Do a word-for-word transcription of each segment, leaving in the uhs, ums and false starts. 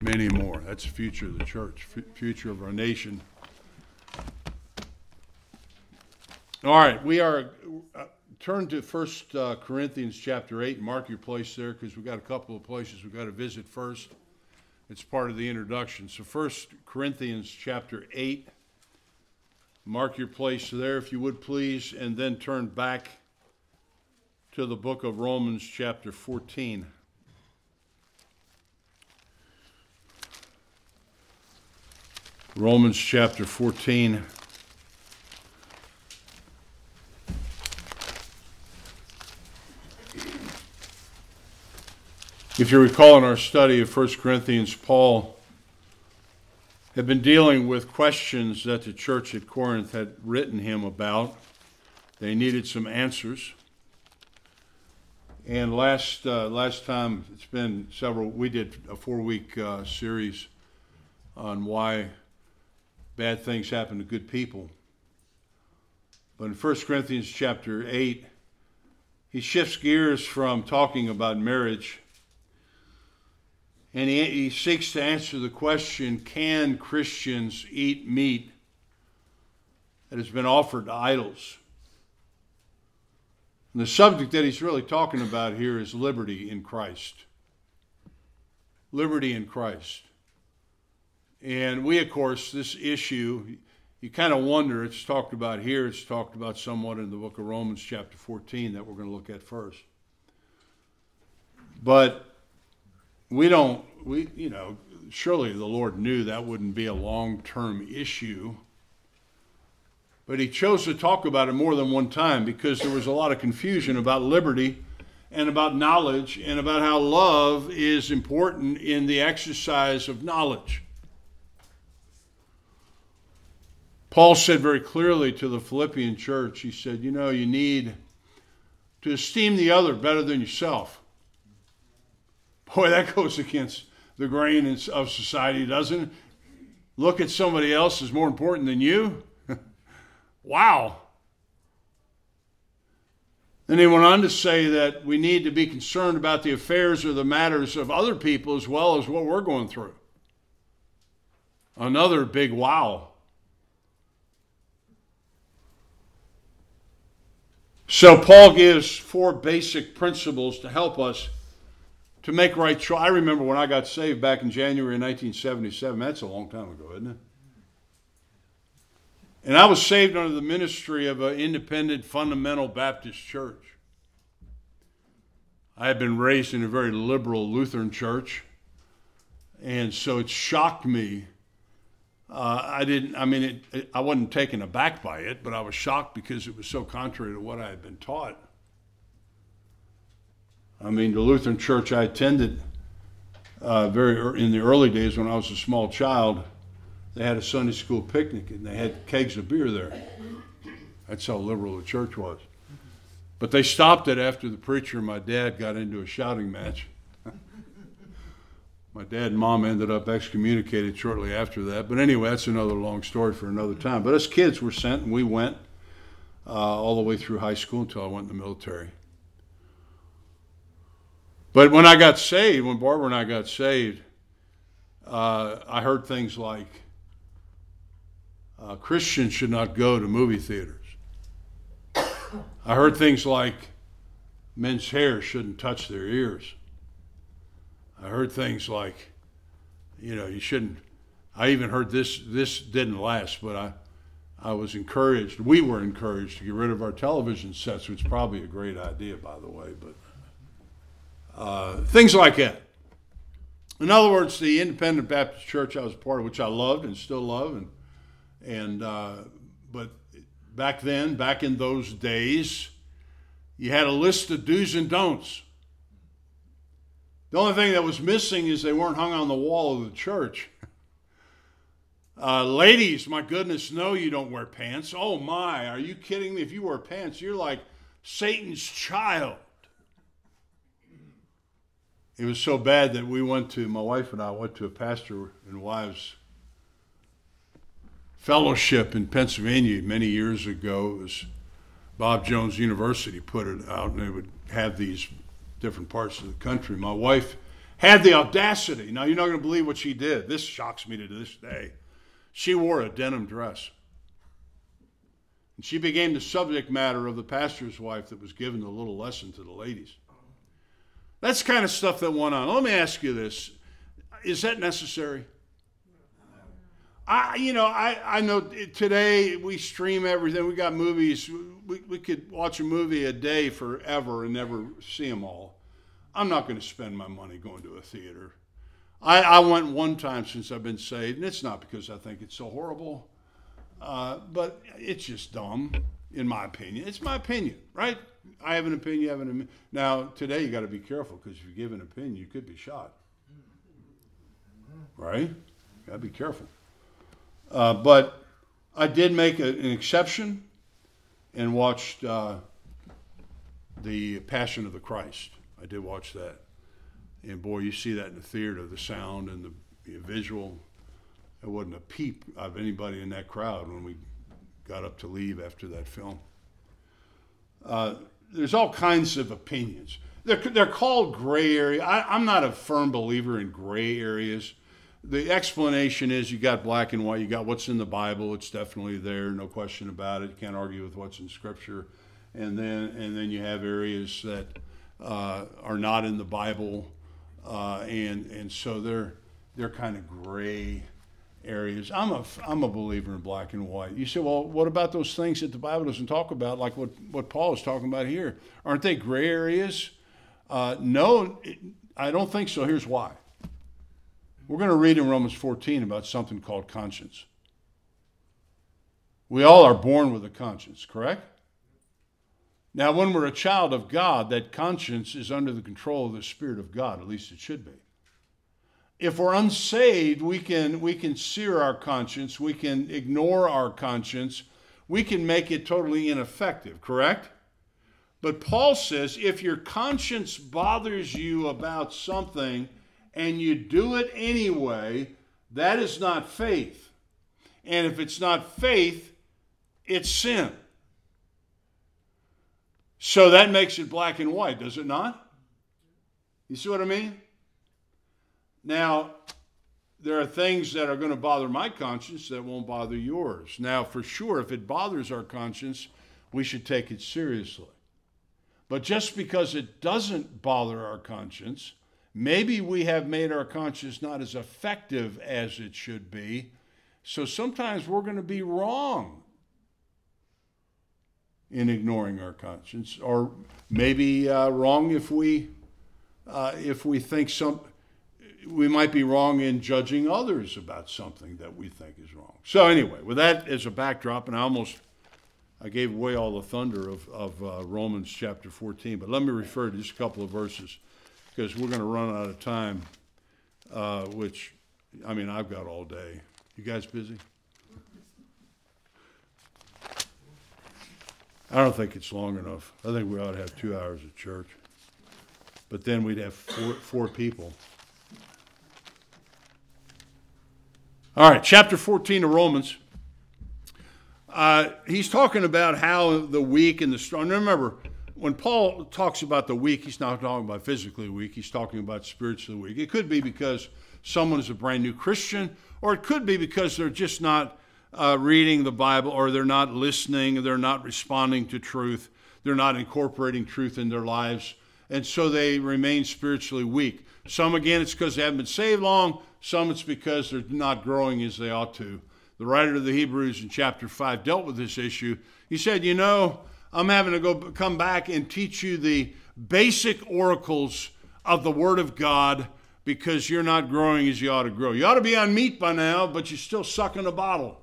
many more. That's the future of the church, f- future of our nation. All right, we are, uh, turn to First uh, Corinthians chapter eight, and mark your place there, because we've got a couple of places we've got to visit first. It's part of the introduction. So First Corinthians chapter eight, mark your place there, if you would please, and then turn back to the book of Romans chapter fourteen. Romans chapter fourteen. If you recall in our study of First Corinthians, Paul had been dealing with questions that the church at Corinth had written him about. They needed some answers. And last uh, last time, it's been several, we did a four-week uh, series on why bad things happen to good people. But in First Corinthians chapter eight, he shifts gears from talking about marriage, and he, he seeks to answer the question, can Christians eat meat that has been offered to idols? And the subject that he's really talking about here is liberty in Christ. Liberty in Christ. And we, of course, this issue, you kind of wonder, it's talked about here, it's talked about somewhat in the book of Romans chapter fourteen that we're going to look at first. But we don't, we, you know, surely the Lord knew that wouldn't be a long-term issue. But he chose to talk about it more than one time because there was a lot of confusion about liberty and about knowledge and about how love is important in the exercise of knowledge. Paul said very clearly to the Philippian church, he said, you know, you need to esteem the other better than yourself. Boy, that goes against the grain of society, doesn't it? Look at somebody else as more important than you. Wow. Then he went on to say that we need to be concerned about the affairs or the matters of other people as well as what we're going through. Another big wow. So Paul gives four basic principles to help us to make right choice. I remember when I got saved back in January of nineteen seventy-seven. That's a long time ago, isn't it? And I was saved under the ministry of an independent fundamental Baptist church. I had been raised in a very liberal Lutheran church, and so it shocked me. Uh, I didn't, I mean, it, it, I wasn't taken aback by it, but I was shocked because it was so contrary to what I had been taught. I mean, the Lutheran church I attended uh, very in the early days when I was a small child, they had a Sunday school picnic and they had kegs of beer there. That's how liberal the church was. But they stopped it after the preacher and my dad got into a shouting match. My dad and mom ended up excommunicated shortly after that. But anyway, that's another long story for another time. But us kids were sent, and we went uh, all the way through high school until I went in the military. But when I got saved, when Barbara and I got saved, uh, I heard things like, uh, Christians should not go to movie theaters. I heard things like, men's hair shouldn't touch their ears. I heard things like, you know, you shouldn't, I even heard this, this didn't last, but I, I was encouraged, we were encouraged to get rid of our television sets, which is probably a great idea, by the way, but uh, things like that. In other words, the Independent Baptist Church I was a part of, which I loved and still love, and, and uh, but back then, back in those days, you had a list of do's and don'ts. The only thing that was missing is they weren't hung on the wall of the church. Uh, ladies, my goodness, no, you don't wear pants. Oh my, are you kidding me? If you wear pants, you're like Satan's child. It was so bad that we went to, my wife and I went to a pastor and wives fellowship in Pennsylvania many years ago. It was Bob Jones University put it out, and they would have these different parts of the country. My wife had the audacity. Now, you're not going to believe what she did. This shocks me to this day. She wore a denim dress. And she became the subject matter of the pastor's wife that was giving the little lesson to the ladies. That's the kind of stuff that went on. Let me ask you this. Is that necessary? I, you know, I, I know today we stream everything. We got movies. We, we could watch a movie a day forever and never see them all. I'm not going to spend my money going to a theater. I, I went one time since I've been saved, and it's not because I think it's so horrible, uh, but it's just dumb, in my opinion. It's my opinion, right? I have an opinion, you have an opinion. Now, today you got to be careful, because if you give an opinion, you could be shot. Right? You got to be careful. Uh, but I did make a, an exception and watched uh, the Passion of the Christ. I did watch that. And boy, you see that in the theater, the sound and the, the visual. There wasn't a peep of anybody in that crowd when we got up to leave after that film. Uh, there's all kinds of opinions. They're, they're called gray area. I, I'm not a firm believer in gray areas. The explanation is you got black and white. You got what's in the Bible. It's definitely there, no question about it. You can't argue with what's in Scripture. And then and then you have areas that uh, are not in the Bible, uh, and and so they're they're kind of gray areas. I'm a I'm a believer in black and white. You say, well, what about those things that the Bible doesn't talk about, like what what Paul is talking about here? Aren't they gray areas? Uh, no, it, I don't think so. Here's why. We're going to read in Romans fourteen about something called conscience. We all are born with a conscience, correct? Now, when we're a child of God, that conscience is under the control of the Spirit of God. At least it should be. If we're unsaved, we can, we can sear our conscience. We can ignore our conscience. We can make it totally ineffective, correct? But Paul says if your conscience bothers you about something and you do it anyway, that is not faith. And if it's not faith, it's sin. So that makes it black and white, does it not? You see what I mean? Now, there are things that are going to bother my conscience that won't bother yours. Now, for sure, if it bothers our conscience, we should take it seriously. But just because it doesn't bother our conscience, maybe we have made our conscience not as effective as it should be. So sometimes we're going to be wrong in ignoring our conscience, or maybe uh, wrong if we uh, if we think some we might be wrong in judging others about something that we think is wrong. So anyway, with that as a backdrop, and I almost I gave away all the thunder of of uh, Romans chapter fourteen, but let me refer to just a couple of verses, because we're going to run out of time, uh, which, I mean, I've got all day. You guys busy? I don't think it's long enough. I think we ought to have two hours of church. But then we'd have four, four people. All right, chapter fourteen of Romans. Uh, he's talking about how the weak and the strong. And remember, when Paul talks about the weak, he's not talking about physically weak. He's talking about spiritually weak. It could be because someone is a brand new Christian, or it could be because they're just not uh, reading the Bible, or they're not listening, they're not responding to truth, they're not incorporating truth in their lives, and so they remain spiritually weak. Some, again, it's because they haven't been saved long. Some, it's because they're not growing as they ought to. The writer of the Hebrews in chapter five dealt with this issue. He said, you know, I'm having to go come back and teach you the basic oracles of the Word of God because you're not growing as you ought to grow. You ought to be on meat by now, but you're still sucking a bottle.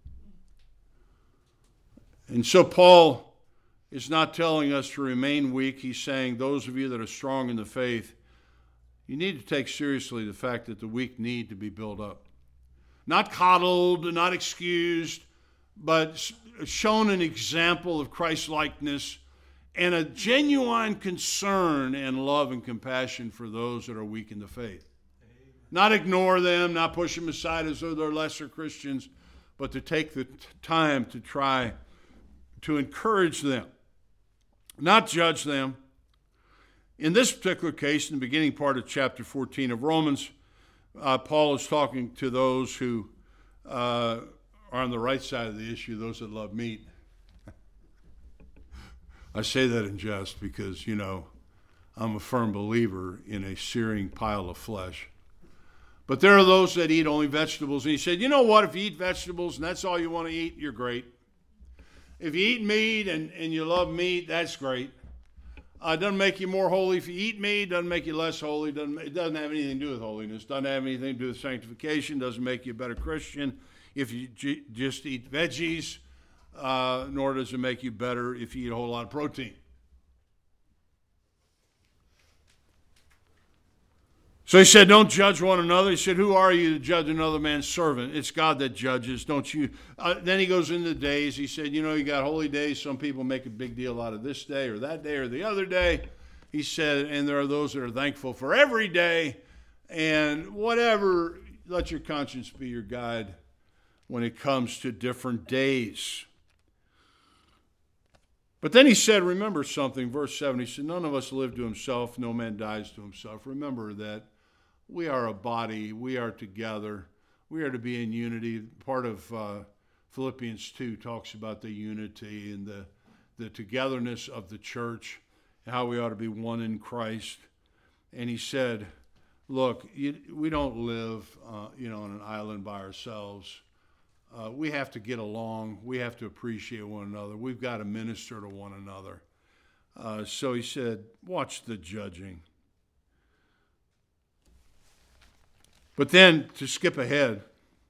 And so Paul is not telling us to remain weak. He's saying, those of you that are strong in the faith, you need to take seriously the fact that the weak need to be built up. Not coddled, not excused, but shown an example of Christ-likeness and a genuine concern and love and compassion for those that are weak in the faith. Amen. Not ignore them, not push them aside as though they're lesser Christians, but to take the t- time to try to encourage them, not judge them. In this particular case, in the beginning part of chapter fourteen of Romans, uh, Paul is talking to those who uh, are on the right side of the issue, those that love meat. I say that in jest because, you know, I'm a firm believer in a searing pile of flesh. But there are those that eat only vegetables. And he said, you know what? If you eat vegetables and that's all you want to eat, you're great. If you eat meat and, and you love meat, that's great. Uh, it doesn't make you more holy. If you eat meat, it doesn't make you less holy. It doesn't, it doesn't have anything to do with holiness. It doesn't have anything to do with sanctification. It doesn't make you a better Christian if you j- just eat veggies, uh, nor does it make you better if you eat a whole lot of protein. So he said, don't judge one another. He said, who are you to judge another man's servant? It's God that judges, don't you? Uh, then he goes into the days. He said, you know, you got holy days. Some people make a big deal out of this day or that day or the other day. He said, and there are those that are thankful for every day. And whatever, let your conscience be your guide when it comes to different days. But then he said, remember something, verse seven, he said, none of us live to himself, no man dies to himself. Remember that we are a body, we are together, we are to be in unity. Part of uh, Philippians two talks about the unity and the, the togetherness of the church, and how we ought to be one in Christ. And he said, look, you, we don't live uh, you know, on an island by ourselves. Uh, we have to get along. We have to appreciate one another. We've got to minister to one another. Uh, so he said, watch the judging. But then, to skip ahead,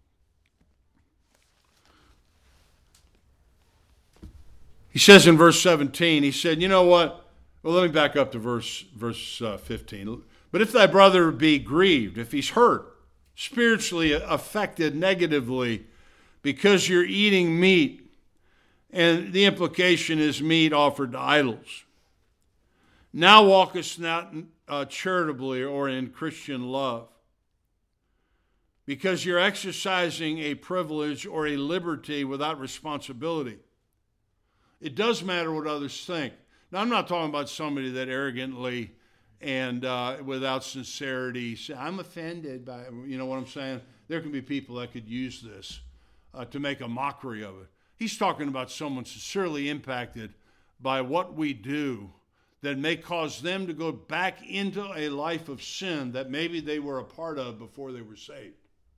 he says in verse seventeen, he said, you know what? Well, let me back up to verse, verse uh, fifteen. But if thy brother be grieved, if he's hurt, spiritually affected negatively, because you're eating meat, and the implication is meat offered to idols. Now walkest not uh, charitably or in Christian love, because you're exercising a privilege or a liberty without responsibility. It does matter what others think. Now, I'm not talking about somebody that arrogantly and uh, without sincerity say, I'm offended by, you know what I'm saying? There can be people that could use this Uh, to make a mockery of it. He's talking about someone sincerely impacted by what we do that may cause them to go back into a life of sin that maybe they were a part of before they were saved.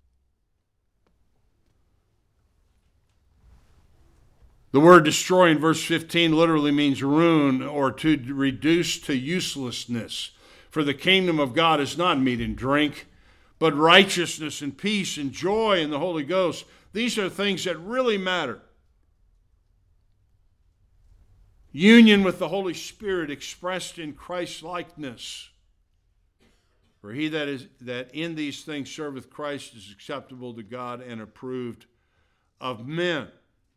The word destroy in verse fifteen literally means ruin or to reduce to uselessness. For the kingdom of God is not meat and drink, but righteousness and peace and joy in the Holy Ghost. These are things that really matter. Union with the Holy Spirit expressed in Christ's likeness. For he that is that in these things serveth Christ is acceptable to God and approved of men.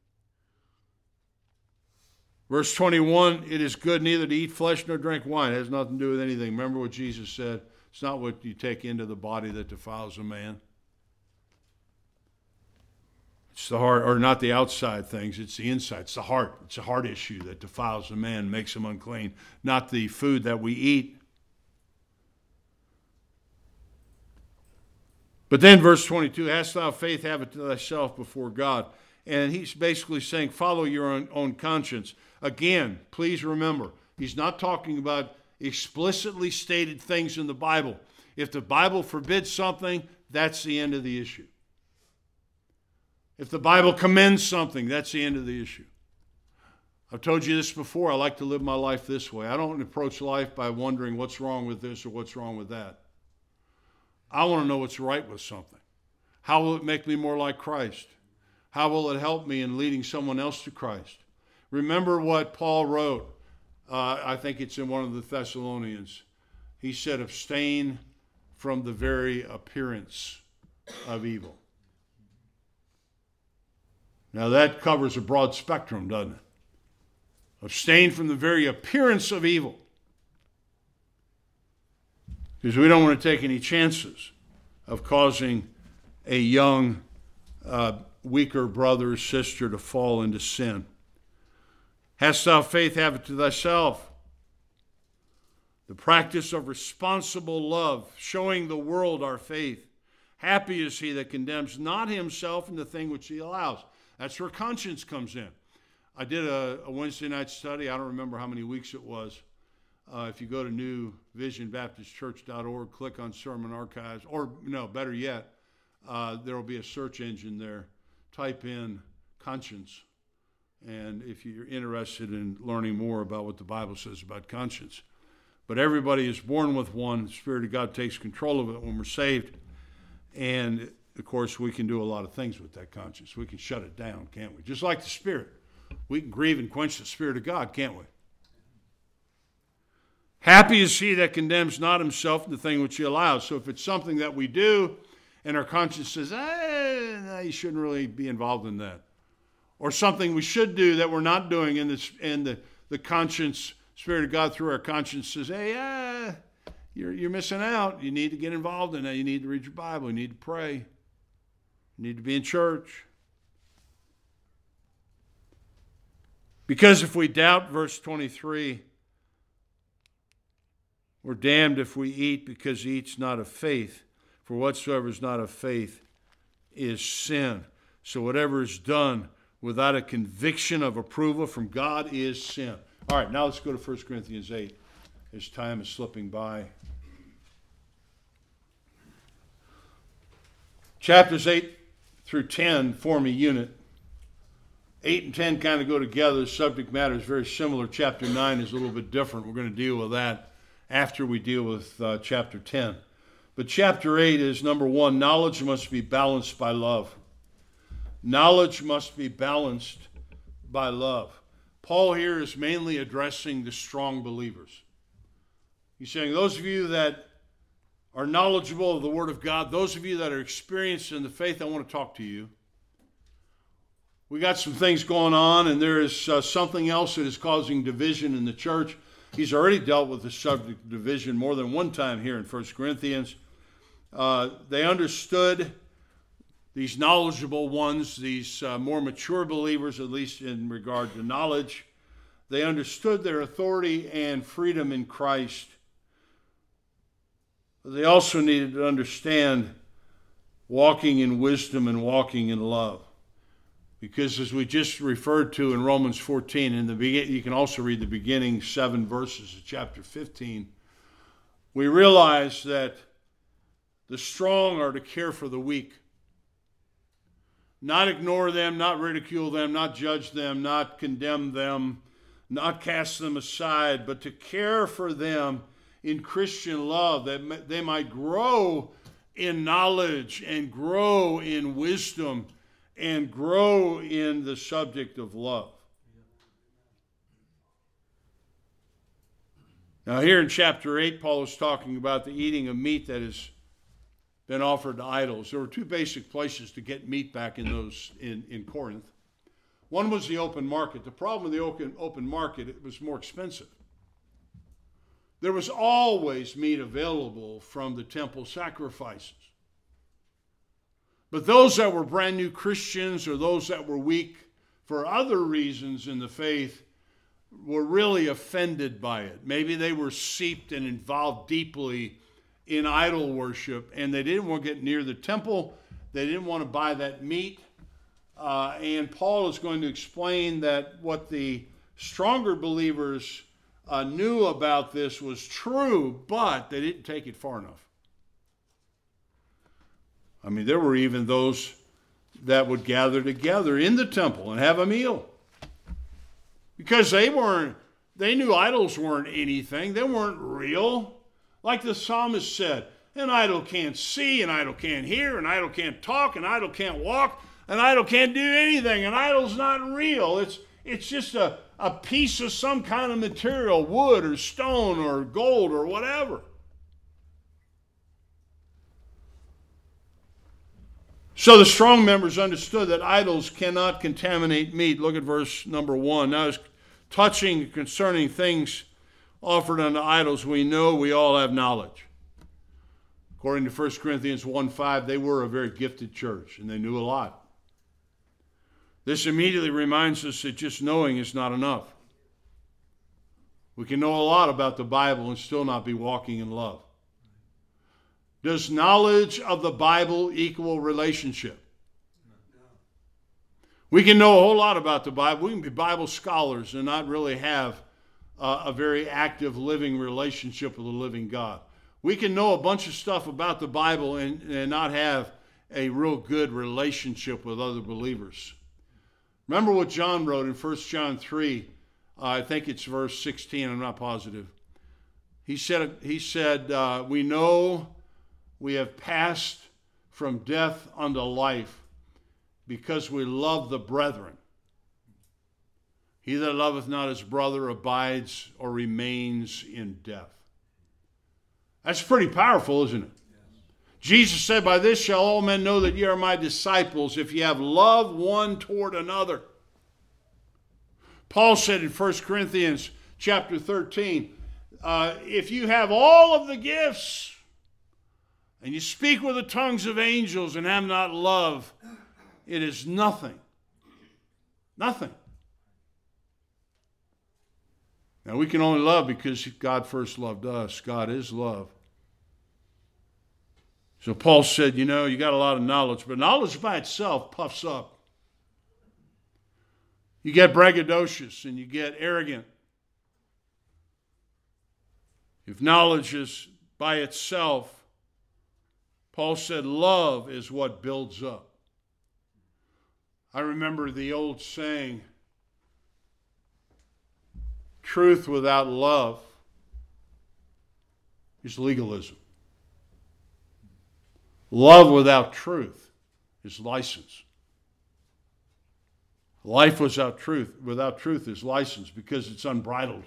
Verse twenty-one, it is good neither to eat flesh nor drink wine. It has nothing to do with anything. Remember what Jesus said? It's not what you take into the body that defiles a man. It's the heart, or not the outside things, it's the inside. It's the heart. It's a heart issue that defiles a man, makes him unclean, not the food that we eat. But then verse twenty-two, hast thou faith, have it to thyself before God. And he's basically saying, follow your own, own conscience. Again, please remember, he's not talking about explicitly stated things in the Bible. If the Bible forbids something, that's the end of the issue. If the Bible commends something, that's the end of the issue. I've told you this before. I like to live my life this way. I don't approach life by wondering what's wrong with this or what's wrong with that. I want to know what's right with something. How will it make me more like Christ? How will it help me in leading someone else to Christ? Remember what Paul wrote. Uh, I think it's in one of the Thessalonians. He said, abstain from the very appearance of evil. Now that covers a broad spectrum, doesn't it? Abstain from the very appearance of evil. Because we don't want to take any chances of causing a young, uh, weaker brother or sister to fall into sin. Hast thou faith, have it to thyself. The practice of responsible love, showing the world our faith. Happy is he that condemns not himself in the thing which he allows. That's where conscience comes in. I did a, a Wednesday night study. I don't remember how many weeks it was. Uh, if you go to new vision baptist church dot org, click on Sermon Archives, or no, better yet, uh, there will be a search engine there. Type in conscience. And if you're interested in learning more about what the Bible says about conscience. But everybody is born with one. The Spirit of God takes control of it when we're saved. And, of course, we can do a lot of things with that conscience. We can shut it down, can't we? Just like the Spirit. We can grieve and quench the Spirit of God, can't we? Happy is he that condemns not himself in the thing which he allows. So if it's something that we do and our conscience says, eh, no, you shouldn't really be involved in that. Or something we should do that we're not doing, and, this, and the, the conscience, Spirit of God through our conscience says, hey, uh, you're, you're missing out. You need to get involved in that. You need to read your Bible. You need to pray. You need to be in church. Because if we doubt, verse twenty-three, we're damned if we eat, because he eats not of faith. For whatsoever is not of faith is sin. So whatever is done without a conviction of approval from God is sin. All right, now let's go to First Corinthians eight as time is slipping by. Chapters eight through ten form a unit. eight and ten kind of go together. The subject matter is very similar. Chapter nine is a little bit different. We're going to deal with that after we deal with uh, chapter ten. But chapter eight is, number one, knowledge must be balanced by love. Knowledge must be balanced by love. Paul here is mainly addressing the strong believers. He's saying, those of you that are knowledgeable of the Word of God, those of you that are experienced in the faith, I want to talk to you. We got some things going on, and there is uh, something else that is causing division in the church. He's already dealt with the subject of division more than one time here in First Corinthians. Uh, they understood, these knowledgeable ones, these uh, more mature believers, at least in regard to knowledge, they understood their authority and freedom in Christ. But they also needed to understand walking in wisdom and walking in love. Because as we just referred to in Romans fourteen, in the begin- you can also read the beginning seven verses of chapter fifteen, we realize that the strong are to care for the weak. Not ignore them, not ridicule them, not judge them, not condemn them, not cast them aside, but to care for them in Christian love, that they might grow in knowledge and grow in wisdom and grow in the subject of love. Now here in chapter eight, Paul is talking about the eating of meat that has been offered to idols. There were two basic places to get meat back in those in, in Corinth. One was the open market. The problem with the open, open market, it was more expensive. There was always meat available from the temple sacrifices. But those that were brand new Christians or those that were weak for other reasons in the faith were really offended by it. Maybe they were seeped and involved deeply in idol worship, and they didn't want to get near the temple. They didn't want to buy that meat. Uh, and Paul is going to explain that what the stronger believers uh, knew about this was true, but they didn't take it far enough. I mean, there were even those that would gather together in the temple and have a meal. Because they weren't, they knew idols weren't anything. They weren't real. Like the psalmist said, an idol can't see, an idol can't hear, an idol can't talk, an idol can't walk, an idol can't do anything. An idol's not real. It's, it's just a, a piece of some kind of material, wood or stone or gold or whatever. So the strong members understood that idols cannot contaminate meat. Look at verse number one. Now, as touching concerning things offered unto idols, we know we all have knowledge. According to First Corinthians one five, they were a very gifted church, and they knew a lot. This immediately reminds us that just knowing is not enough. We can know a lot about the Bible and still not be walking in love. Does knowledge of the Bible equal relationship? We can know a whole lot about the Bible. We can be Bible scholars and not really have uh, a very active living relationship with the living God. We can know a bunch of stuff about the Bible and, and not have a real good relationship with other believers. Remember what John wrote in First John three, uh, I think it's verse sixteen, I'm not positive. He said, he said uh, we know we have passed from death unto life because we love the brethren. He that loveth not his brother abides or remains in death. That's pretty powerful, isn't it? Jesus said, by this shall all men know that ye are my disciples, if ye have love one toward another. Paul said in First Corinthians chapter thirteen, uh, if you have all of the gifts, and you speak with the tongues of angels and have not love, it is nothing. Nothing. Now we can only love because God first loved us. God is love. So Paul said, you know, you got a lot of knowledge, but knowledge by itself puffs up. You get braggadocious and you get arrogant. If knowledge is by itself, Paul said, love is what builds up. I remember the old saying, truth without love is legalism. Love without truth is license. Life without truth, without truth is license because it's unbridled.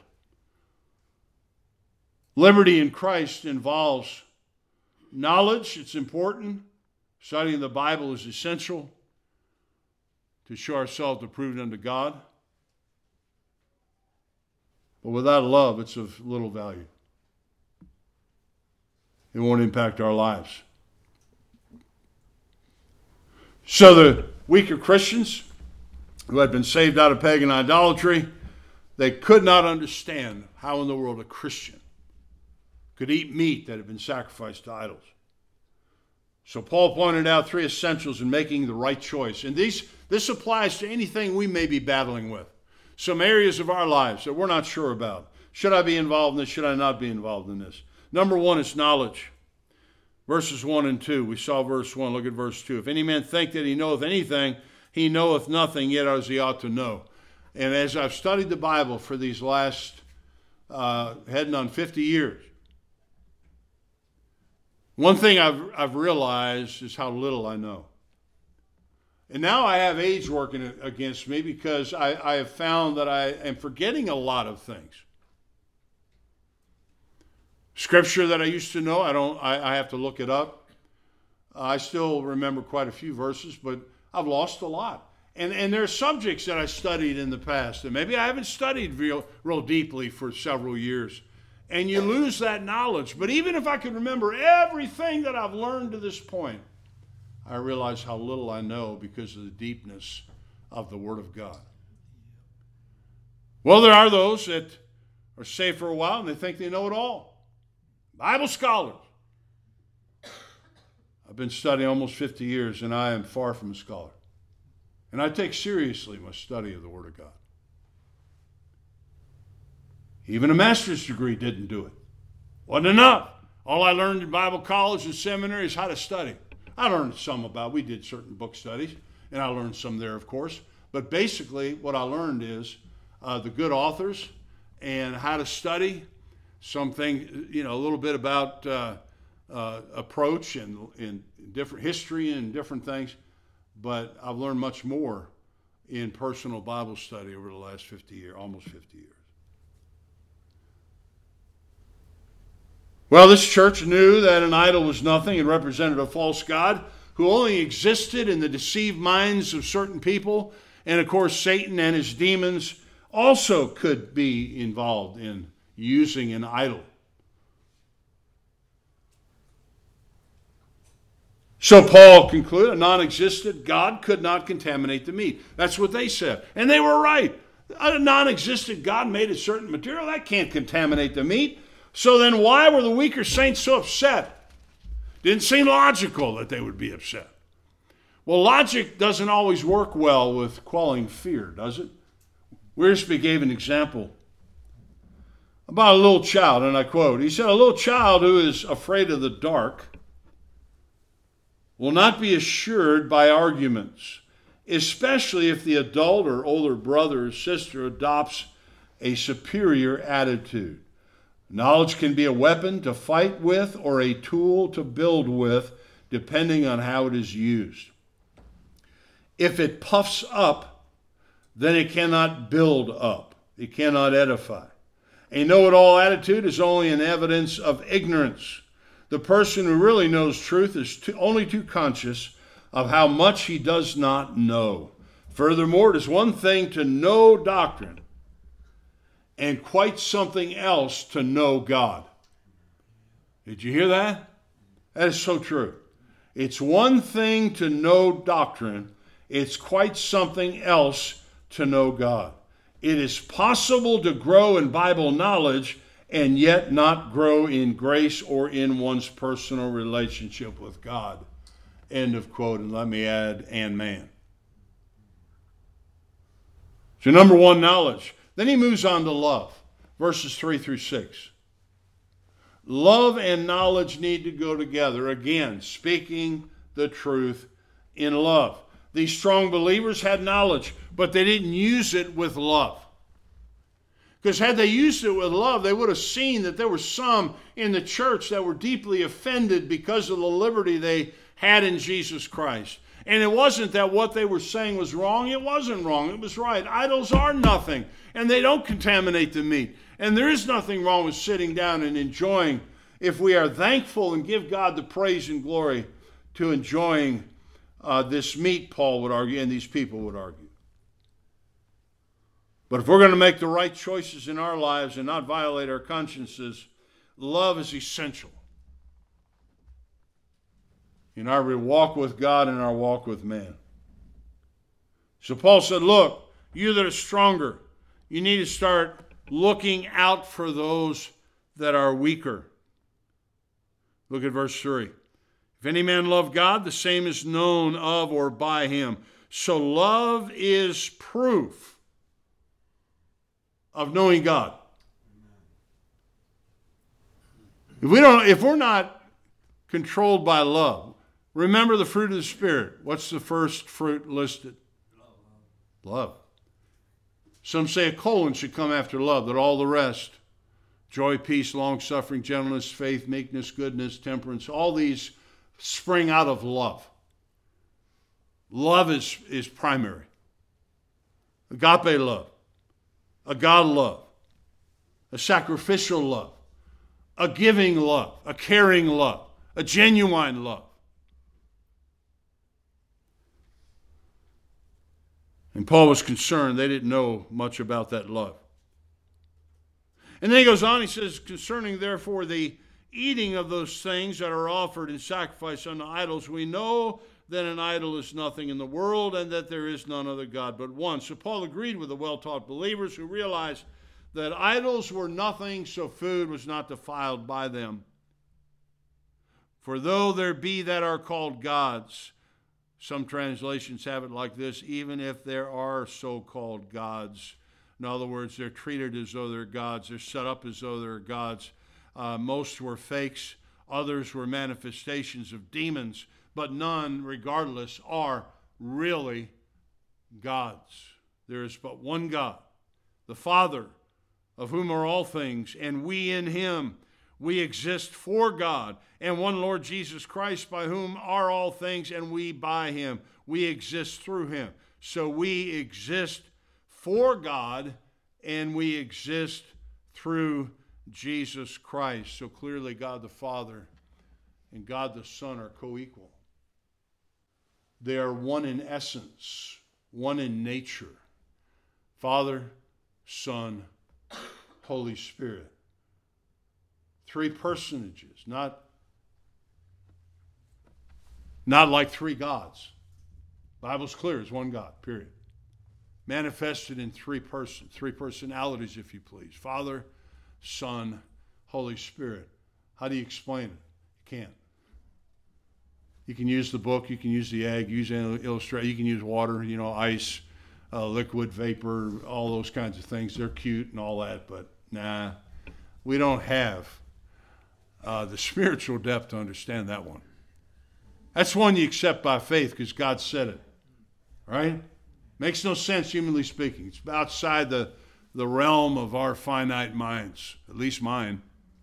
Liberty in Christ involves knowledge. It's important. Studying the Bible is essential to show ourselves approved unto God. But without love, it's of little value. It won't impact our lives. So the weaker Christians who had been saved out of pagan idolatry, they could not understand how in the world a Christian could eat meat that had been sacrificed to idols. So Paul pointed out three essentials in making the right choice. And these, this applies to anything we may be battling with. Some areas of our lives that we're not sure about. Should I be involved in this? Should I not be involved in this? Number one is knowledge. Verses one and two. We saw verse one. Look at verse two. If any man think that he knoweth anything, he knoweth nothing, yet as he ought to know. And as I've studied the Bible for these last, uh, heading on fifty years, one thing I've, I've realized is how little I know. And now I have age working against me because I, I have found that I am forgetting a lot of things. Scripture that I used to know, I don't. I, I have to look it up. I still remember quite a few verses, but I've lost a lot. And and there are subjects that I studied in the past, and maybe I haven't studied real, real deeply for several years. And you lose that knowledge. But even if I could remember everything that I've learned to this point, I realize how little I know because of the deepness of the Word of God. Well, there are those that are saved for a while and they think they know it all. Bible scholars. I've been studying almost fifty years and I am far from a scholar. And I take seriously my study of the Word of God. Even a master's degree didn't do it. Wasn't enough. All I learned in Bible college and seminary is how to study. I learned some about, we did certain book studies, and I learned some there, of course. But basically, what I learned is uh, the good authors and how to study, something, you know, a little bit about uh, uh, approach and in different history and different things. But I've learned much more in personal Bible study over the last fifty years, almost fifty years. Well, this church knew that an idol was nothing and represented a false god who only existed in the deceived minds of certain people. And of course, Satan and his demons also could be involved in using an idol. So Paul concluded a non-existent God could not contaminate the meat. That's what they said. And they were right. A non-existent God made a certain material. That can't contaminate the meat. So then why were the weaker saints so upset? Didn't seem logical that they would be upset. Well, logic doesn't always work well with quelling fear, does it? Wiersbe gave an example about a little child, and I quote, he said, a little child who is afraid of the dark will not be assured by arguments, especially if the adult or older brother or sister adopts a superior attitude. Knowledge can be a weapon to fight with or a tool to build with, depending on how it is used. If it puffs up, then it cannot build up. It cannot edify. A know-it-all attitude is only an evidence of ignorance. The person who really knows truth is too, only too conscious of how much he does not know. Furthermore, it is one thing to know doctrine and quite something else to know God. Did you hear that? That is so true. It's one thing to know doctrine. It's quite something else to know God. It is possible to grow in Bible knowledge and yet not grow in grace or in one's personal relationship with God. End of quote. And let me add, and man. So number one, knowledge. Then he moves on to love, verses three through six. Love and knowledge need to go together. Again, speaking the truth in love. These strong believers had knowledge, but they didn't use it with love. Because had they used it with love, they would have seen that there were some in the church that were deeply offended because of the liberty they had in Jesus Christ. And it wasn't that what they were saying was wrong. It wasn't wrong. It was right. Idols are nothing, and they don't contaminate the meat. And there is nothing wrong with sitting down and enjoying, if we are thankful and give God the praise and glory, to enjoying uh, this meat, Paul would argue, and these people would argue. But if we're going to make the right choices in our lives and not violate our consciences, love is essential in our walk with God and our walk with man. So Paul said, look, you that are stronger, you need to start looking out for those that are weaker. Look at verse three. If any man love God, the same is known of or by him. So love is proof of knowing God. If we don't, if we're not controlled by love, remember the fruit of the Spirit. What's the first fruit listed? Love. Love. Some say a colon should come after love, that all the rest, joy, peace, long-suffering, gentleness, faith, meekness, goodness, temperance, all these spring out of love. Love is, is primary. Agape love. A God love. A sacrificial love. A giving love. A caring love. A genuine love. And Paul was concerned they didn't know much about that love. And then he goes on, he says, concerning therefore the eating of those things that are offered in sacrifice unto idols, we know that an idol is nothing in the world and that there is none other God but one. So Paul agreed with the well-taught believers who realized that idols were nothing, so food was not defiled by them. For though there be that are called gods, some translations have it like this, even if there are so-called gods. In other words, they're treated as though they're gods. They're set up as though they're gods. Uh, most were fakes. Others were manifestations of demons. But none, regardless, are really gods. There is but one God, the Father, of whom are all things, and we in him. We exist for God, and one Lord Jesus Christ, by whom are all things, and we by him. We exist through him. So we exist for God, and we exist through Jesus Christ. So clearly God the Father and God the Son are co-equal. They are one in essence, one in nature. Father, Son, Holy Spirit. Three personages, not, not like three gods. The Bible's clear, it's one God, period. manifested in three persons, three personalities, if you please. Father, Son, Holy Spirit. How do you explain it? You can't. You can use the book, you can use the egg, use an illustrate, you can use water, you know, ice, uh, liquid, vapor, all those kinds of things. They're cute and all that, but nah, we don't have uh, the spiritual depth to understand that one. That's one you accept by faith because God said it, right? Makes no sense, humanly speaking. It's outside the, the realm of our finite minds, at least mine.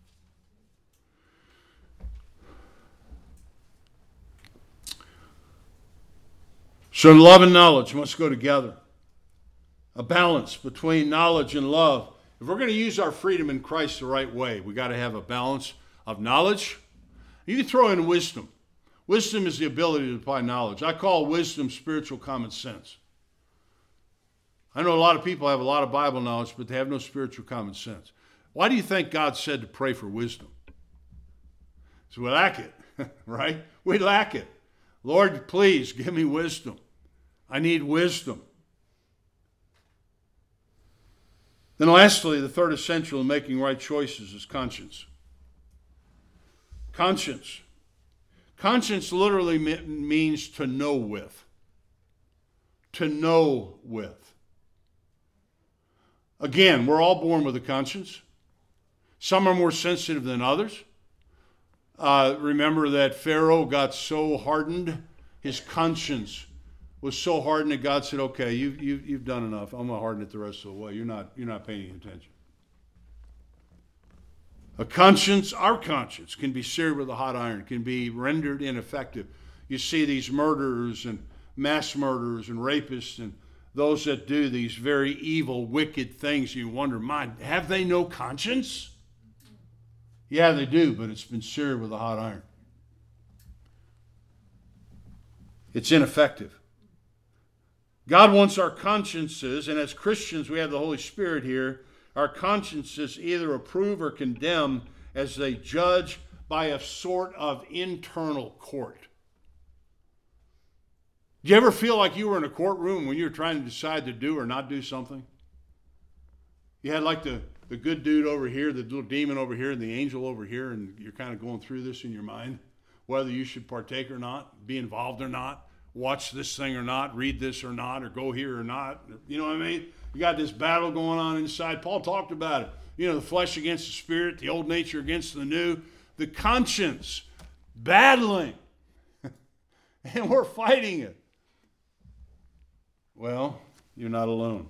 So love and knowledge must go together. A balance between knowledge and love. If we're going to use our freedom in Christ the right way, we got to have a balance of knowledge. You can throw in wisdom. Wisdom is the ability to apply knowledge. I call wisdom spiritual common sense. I know a lot of people have a lot of Bible knowledge, but they have no spiritual common sense. Why do you think God said to pray for wisdom? So we lack it, right? We lack it. Lord, please give me wisdom. I need wisdom. Then lastly, the third essential in making right choices is conscience. Conscience. Conscience literally means to know with. To know with. Again, we're all born with a conscience. Some are more sensitive than others. Uh, remember that Pharaoh got so hardened, his conscience was so hardened that God said, okay, you, you, you've done enough. I'm going to harden it the rest of the way. You're not, you're not paying attention. A conscience, our conscience, can be seared with a hot iron, can be rendered ineffective. You see these murderers and mass murderers and rapists and those that do these very evil, wicked things. You wonder, my, have they no conscience? Yeah, they do, but it's been seared with a hot iron. It's ineffective. God wants our consciences, and as Christians, we have the Holy Spirit here, our consciences either approve or condemn as they judge by a sort of internal court. Do you ever feel like you were in a courtroom when you were trying to decide to do or not do something? You had like the The good dude over here, the little demon over here, and the angel over here, and you're kind of going through this in your mind, whether you should partake or not, be involved or not, watch this thing or not, read this or not, or go here or not. You know what I mean? You got this battle going on inside. Paul talked about it. You know, the flesh against the spirit, the old nature against the new, the conscience battling. And we're fighting it. Well, you're not alone.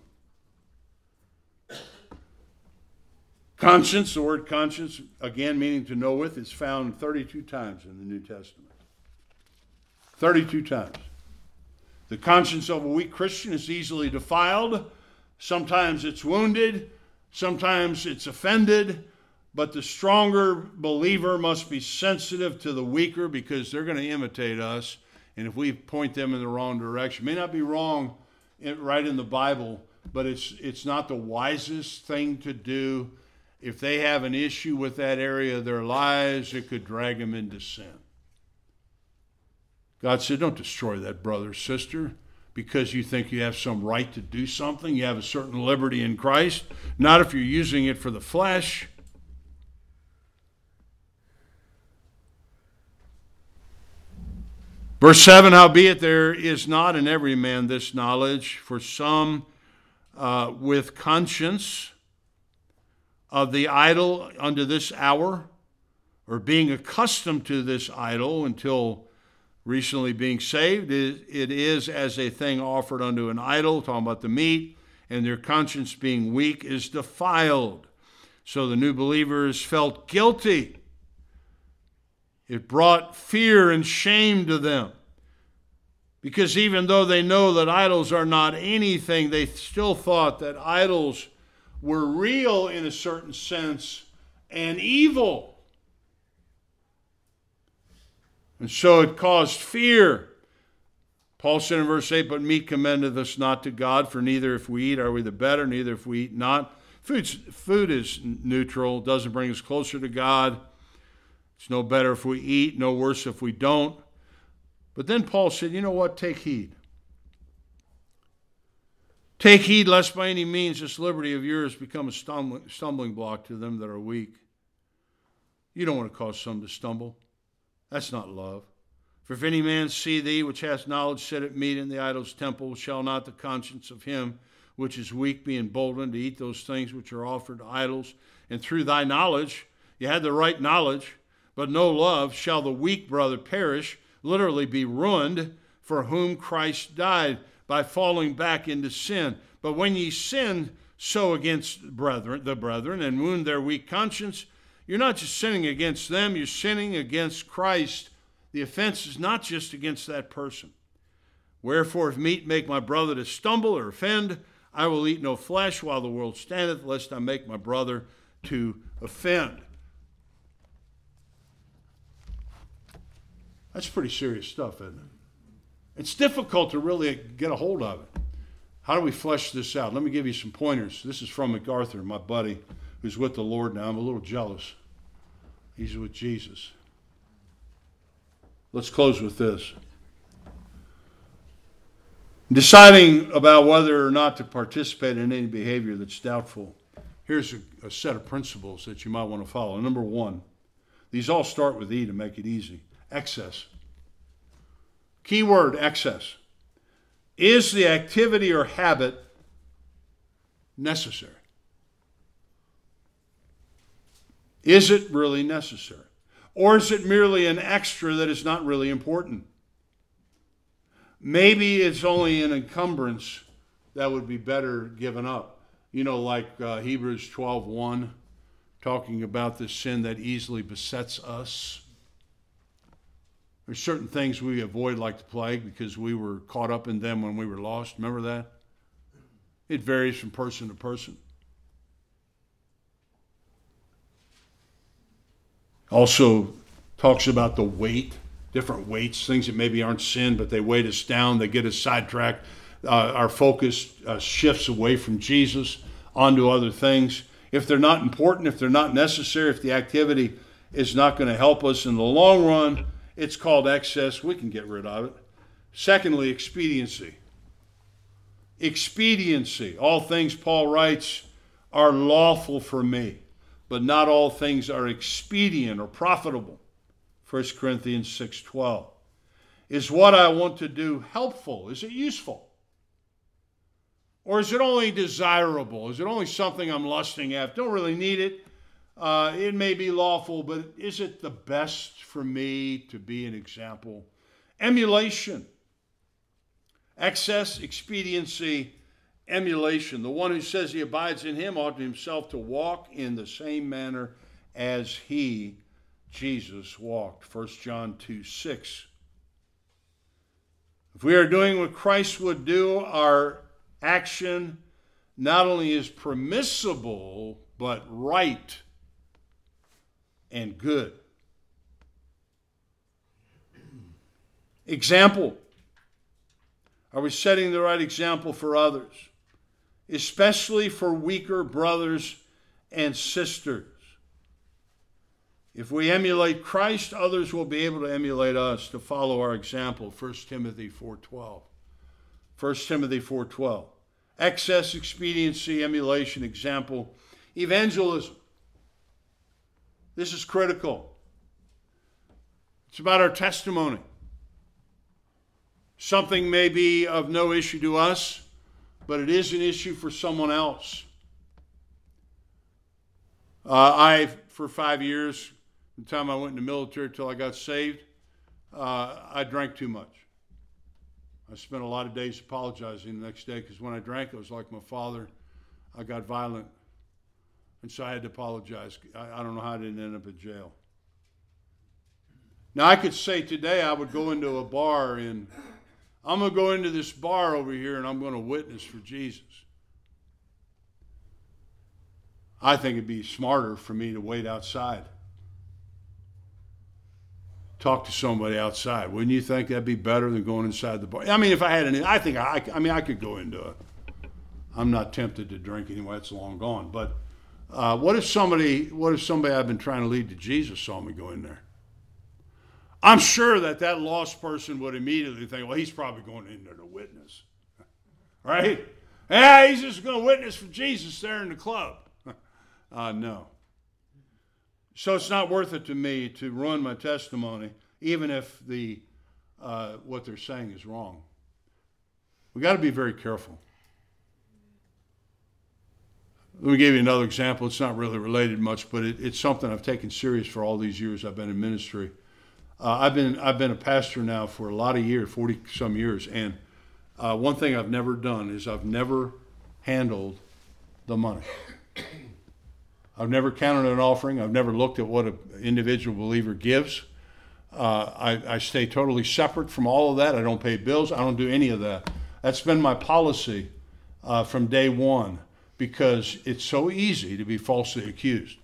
Conscience, the word conscience, again meaning to know with, is found thirty-two times in the New Testament. thirty-two times. The conscience of a weak Christian is easily defiled. Sometimes it's wounded. Sometimes it's offended. But the stronger believer must be sensitive to the weaker because they're going to imitate us. And if we point them in the wrong direction, it may not be wrong right in the Bible, but it's it's not the wisest thing to do. If they have an issue with that area of their lives, it could drag them into sin. God said, don't destroy that brother or sister because you think you have some right to do something. You have a certain liberty in Christ. Not if you're using it for the flesh. Verse seven, howbeit there is not in every man this knowledge, for some uh, with conscience of the idol unto this hour, or being accustomed to this idol until recently being saved, it is as a thing offered unto an idol, talking about the meat, and their conscience being weak is defiled. So the new believers felt guilty. It brought fear and shame to them. Because even though they know that idols are not anything, they still thought that idols were real in a certain sense and evil. And so it caused fear. Paul said in verse eight, but meat commendeth us not to God, for neither if we eat are we the better, neither if we eat not. Food's, food is neutral, doesn't bring us closer to God. It's no better if we eat, no worse if we don't. But then Paul said, you know what, take heed. Take heed lest by any means this liberty of yours become a stumbling, stumbling block to them that are weak. You don't want to cause some to stumble. That's not love. For if any man see thee, which hast knowledge, sit at meat in the idol's temple, shall not the conscience of him which is weak be emboldened to eat those things which are offered to idols? And through thy knowledge, you had the right knowledge, but no love, shall the weak brother perish, literally be ruined, for whom Christ died, by falling back into sin. But when ye sin so against brethren, the brethren, and wound their weak conscience, you're not just sinning against them, you're sinning against Christ. The offense is not just against that person. Wherefore, if meat make my brother to stumble or offend, I will eat no flesh while the world standeth, lest I make my brother to offend. That's pretty serious stuff, isn't it? It's difficult to really get a hold of it. How do we flesh this out? Let me give you some pointers. This is from MacArthur, my buddy, who's with the Lord now. I'm a little jealous. He's with Jesus. Let's close with this. Deciding about whether or not to participate in any behavior that's doubtful, here's a, a set of principles that you might want to follow. Number one, these all start with E to make it easy. Excess. Key word, excess. Is the activity or habit necessary? Is it really necessary? Or is it merely an extra that is not really important? Maybe it's only an encumbrance that would be better given up. You know, like uh, Hebrews twelve one, talking about the sin that easily besets us. There's certain things we avoid like the plague because we were caught up in them when we were lost. Remember that? It varies from person to person. Also talks about the weight, different weights, things that maybe aren't sin, but they weight us down. They get us sidetracked. Uh, our focus uh, shifts away from Jesus onto other things. If they're not important, if they're not necessary, if the activity is not going to help us in the long run, it's called excess. We can get rid of it. Secondly, expediency. Expediency. All things, Paul writes, are lawful for me, but not all things are expedient or profitable. First Corinthians six twelve. Is what I want to do helpful? Is it useful? Or is it only desirable? Is it only something I'm lusting after? Don't really need it. Uh, it may be lawful, but is it the best for me to be an example? Emulation. Excess, expediency, emulation. The one who says he abides in him ought himself to walk in the same manner as he, Jesus, walked. First John two six. If we are doing what Christ would do, our action not only is permissible, but right and good. Example. Are we setting the right example for others, especially for weaker brothers and sisters? If we emulate Christ, others will be able to emulate us, to follow our example. First Timothy four twelve. First Timothy four twelve. Excess, expediency, emulation, example. Evangelism. This is critical. It's about our testimony. Something may be of no issue to us, but it is an issue for someone else. Uh, I, for five years, from the time I went in the military till I got saved, uh, I drank too much. I spent a lot of days apologizing the next day because when I drank, it was like my father. I got violent. And so I had to apologize. I, I don't know how I didn't end up in jail. Now, I could say today I would go into a bar and I'm going to go into this bar over here and I'm going to witness for Jesus. I think it'd be smarter for me to wait outside. Talk to somebody outside. Wouldn't you think that'd be better than going inside the bar? I mean, if I had any, I think I, I mean, I could go into it. I'm not tempted to drink anyway. It's long gone. But uh, what if somebody, what if somebody I've been trying to lead to Jesus saw me go in there? I'm sure that that lost person would immediately think, well, he's probably going in there to witness. Right? Ah, he's just going to witness for Jesus there in the club. uh, no. So it's not worth it to me to ruin my testimony, even if the uh, what they're saying is wrong. We got to be very careful. Let me give you another example. It's not really related much, but it, it's something I've taken serious for all these years I've been in ministry. Uh, I've been I've been a pastor now for a lot of years, forty some years, and uh, one thing I've never done is I've never handled the money. I've never counted an offering. I've never looked at what an individual believer gives. Uh, I, I stay totally separate from all of that. I don't pay bills. I don't do any of that. That's been my policy uh, from day one, because it's so easy to be falsely accused.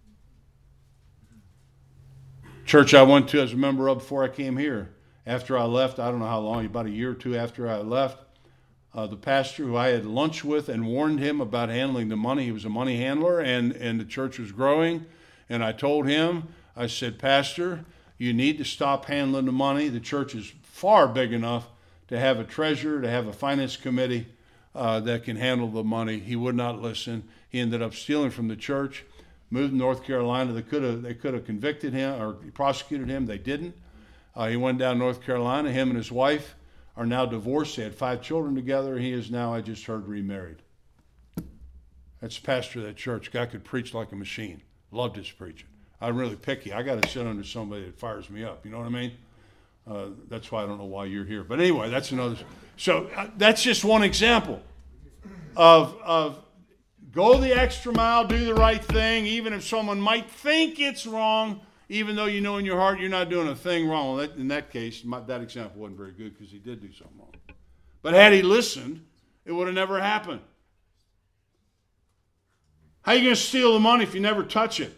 Church I went to as a member of before I came here, after I left, I don't know how long, about a year or two after I left, uh, the pastor who I had lunch with and warned him about handling the money, he was a money handler, and, and the church was growing, and I told him, I said, Pastor, you need to stop handling the money. The church is far big enough to have a treasurer, to have a finance committee uh, that can handle the money. He would not listen. He ended up stealing from the church, moved to North Carolina. They could have they could have convicted him or prosecuted him. They didn't. Uh, he went down to North Carolina. Him and his wife are now divorced. They had five children together. He is now, I just heard, remarried. That's the pastor of that church. Guy could preach like a machine. Loved his preaching. I'm really picky. I got to sit under somebody that fires me up. You know what I mean? Uh, that's why I don't know why you're here. But anyway, that's another. So uh, that's just one example of of go the extra mile, do the right thing, even if someone might think it's wrong, even though you know in your heart you're not doing a thing wrong. Well, that, in that case, my, that example wasn't very good because he did do something wrong. But had he listened, it would have never happened. How are you going to steal the money if you never touch it?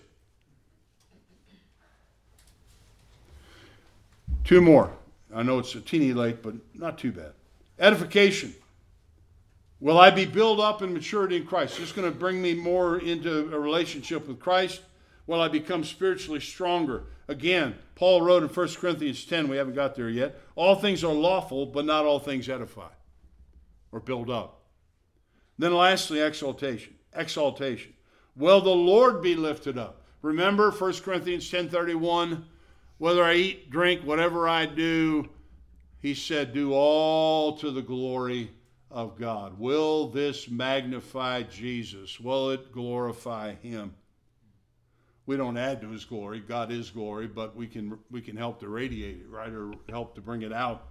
Two more. I know it's a teeny late, but not too bad. Edification. Will I be built up in maturity in Christ? Is this going to bring me more into a relationship with Christ? Will I become spiritually stronger? Again, Paul wrote in First Corinthians ten, we haven't got there yet, all things are lawful, but not all things edify or build up. Then lastly, exaltation. Exaltation. Will the Lord be lifted up? Remember First Corinthians ten thirty-one, whether I eat, drink, whatever I do, he said, do all to the glory of God. Will this magnify Jesus? Will it glorify him? We don't add to his glory. God is glory, but we can we can help to radiate it, right? Or help to bring it out.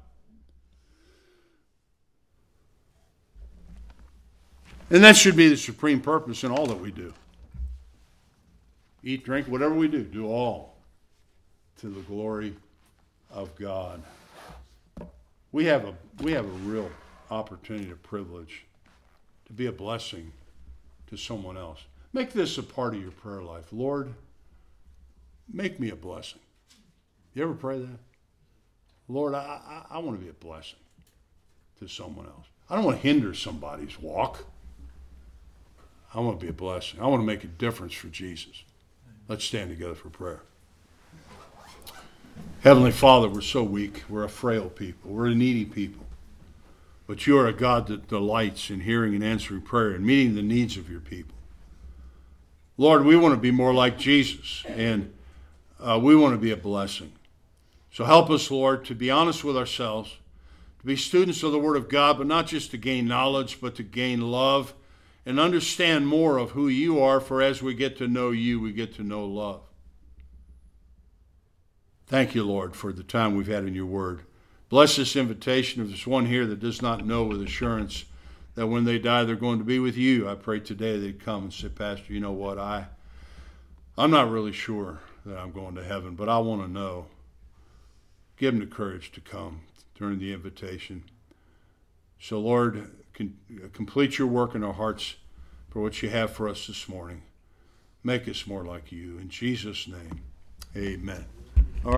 And that should be the supreme purpose in all that we do. Eat, drink, whatever we do, do all to the glory of God. We have a we have a real opportunity, a privilege to be a blessing to someone else. Make this a part of your prayer life. Lord, make me a blessing. You ever pray that? Lord, I, I, I want to be a blessing to someone else. I don't want to hinder somebody's walk. I want to be a blessing. I want to make a difference for Jesus. Let's stand together for prayer. Heavenly Father, we're so weak. We're a frail people. We're a needy people. But you are a God that delights in hearing and answering prayer and meeting the needs of your people. Lord, we want to be more like Jesus, and uh, we want to be a blessing. So help us, Lord, to be honest with ourselves, to be students of the Word of God, but not just to gain knowledge, but to gain love and understand more of who you are, for as we get to know you, we get to know love. Thank you, Lord, for the time we've had in your Word. Bless this invitation. If there's one here that does not know with assurance that when they die they're going to be with you, I pray today they'd come and say, Pastor, you know what, I, I'm not really sure that I'm going to heaven, but I want to know. Give them the courage to come during the invitation. So, Lord, con- complete your work in our hearts for what you have for us this morning. Make us more like you. In Jesus' name, amen.